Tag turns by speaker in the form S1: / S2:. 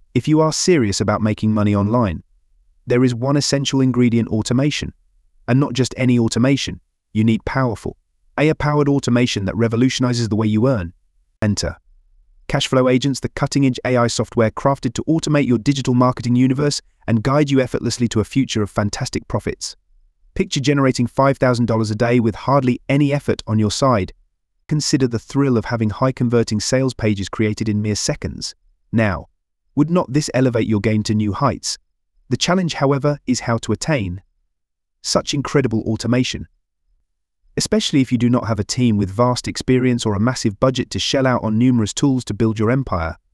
S1: If you are serious about making money online, there is one essential ingredient: automation. And not just any automation. You need powerful, AI-powered automation that revolutionizes the way you earn. Enter Cashflow Agents, the cutting-edge AI software crafted to automate your digital marketing universe and guide you effortlessly to a future of fantastic profits. Picture generating $5,000 a day with hardly any effort on your side. Consider the thrill of having high-converting sales pages created in mere seconds. Now, would not this elevate your game to new heights? The challenge, however, is how to attain such incredible automation. Especially if you do not have a team with vast experience or a massive budget to shell out on numerous tools to build your empire.